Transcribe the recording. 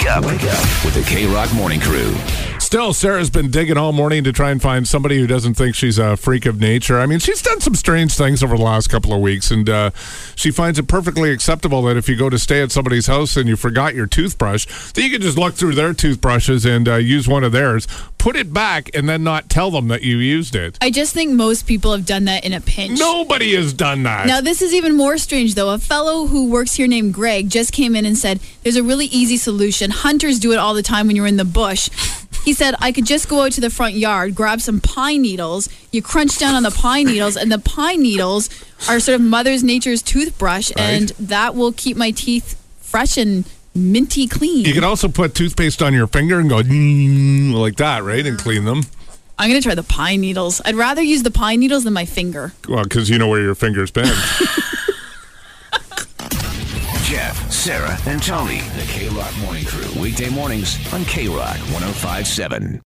Wake up with the K-Rock Morning Crew. Still, Sarah's been digging all morning to try and find somebody who doesn't think she's a freak of nature. I mean, she's done some strange things over the last couple of weeks, and she finds it perfectly acceptable that if you go to stay at somebody's house and you forgot your toothbrush, that you can just look through their toothbrushes and use one of theirs, put it back, and then not tell them that you used it. I just think most people have done that in a pinch. Nobody has done that. Now, this is even more strange, though. A fellow who works here named Greg just came in and said, there's a really easy solution. Hunters do it all the time when you're in the bush. He said, I could just go out to the front yard, grab some pine needles, you crunch down on the pine needles, and the pine needles are sort of Mother Nature's toothbrush, and that will keep my teeth fresh and minty clean. You can also put toothpaste on your finger and go like that, right, and clean them. I'm going to try the pine needles. I'd rather use the pine needles than my finger. Well, because you know where your finger's been. Jeff, Sarah, and Tony. The K-Rock Morning Crew. Weekday mornings on K-Rock 105.7.